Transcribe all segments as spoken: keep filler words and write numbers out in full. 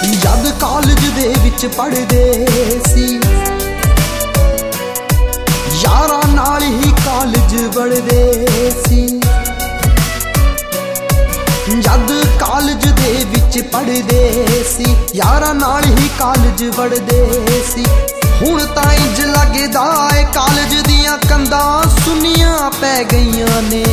जद कालज दे विच पढ़दे सी यारा नाल ही कालज वड़दे सी। जद कालज दे विच पढ़दे सी यारा नाल ही कालज वड़दे सी। हुण तां इंज लगदा ए कालज दियां कंधां सुनियां पै गईयां ने।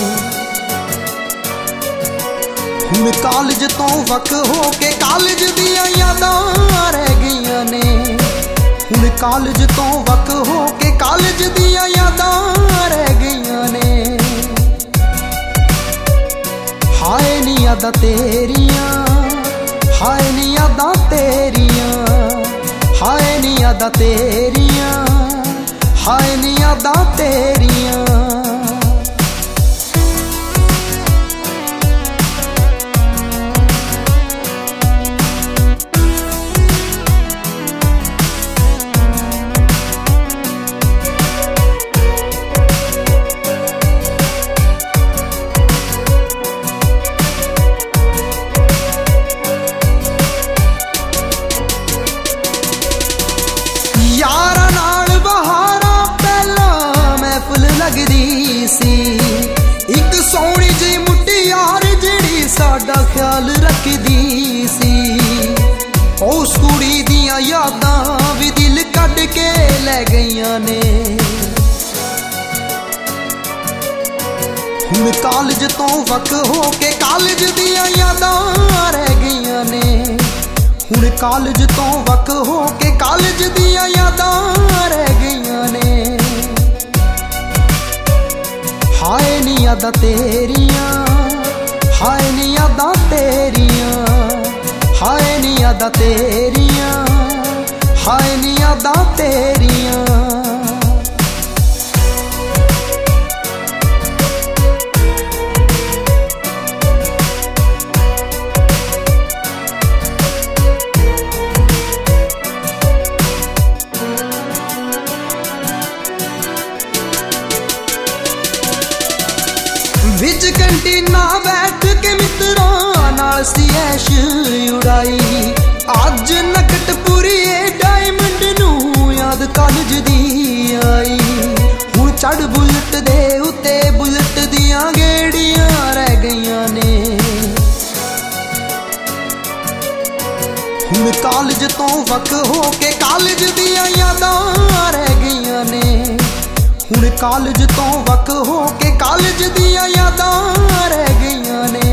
हुण कालज तो वक हो के कालज दियां यादां रह गईयां ने। हुण कालज तो वक हो के कालज दियां यादां रह गईयां ने। हाय नी यादां तेरियां, हाय नी यादां तेरियां, हाय नी यादां तेरियां, हाय नी यादां तेरियां। यारा नाल बहारा पहला महफिल लगदी सी। एक सोहनी जी मुटियार जिहड़ी साडा ख्याल रखदी सी। उस कुड़ी दियां यादां भी दिल कढ के लै गईयां ने। हुण कालज तो वक हो के कालज दियां यादां रह गईयां ने। हुण कालज तो वक हो के कालज दियां यादां रह गईयां ने। हाय नी यादां तेरियां, हाय नी यादां तेरियां, हाय नी यादां तेरियां, हाय नी यादां तेरियां। विच कैंटीना बैठ के मित्रां नाल सी ऐश उड़ाई। अज नकट पूरी डायमंड नूं याद कालज दी आई। हुण चढ़ बुलट दे उत्ते बुलट दियां गेड़ियां रह गईयां ने। हुण कालज तो वक हो के कालज दियां यादां रह गईयां ने। हुण कालज तो वक हो के कालज दियां यादां रह गईयां ने।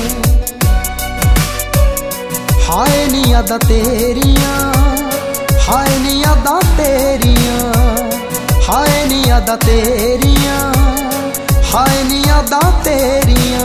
हाय नी यादां तेरियां, हाय नी यादां तेरियां, हाय नी यादां तेरियां, हाय नी यादां तेरियां।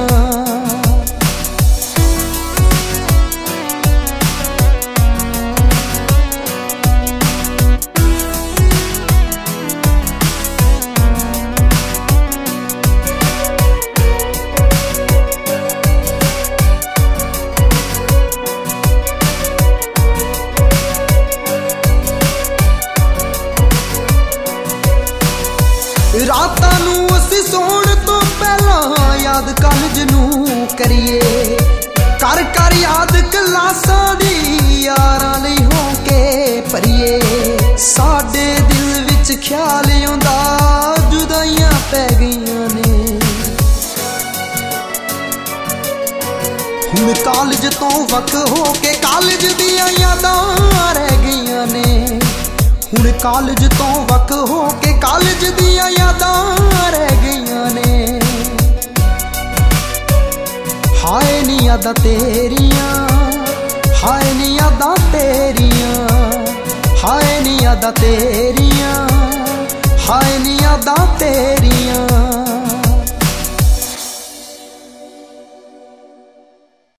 रातां नूं असीं सौण तो पहला याद कालज नूं करिए। कर कर याद क्लासां दी यारां लई हो के भरिए। साडे दिल विच ख्याल आउंदा जुदाइयां पै गईयां ने। हुण कालज तो वक हो के कालज दियां यादां रह गईयां ने। हुण कालज तो वक हो के कालज दियां यादां रह गईयां ने। हाय नी यादां तेरियां, हाय नी यादां तेरियां, हाय नी यादां तेरियां, हाय नी यादां तेरियां।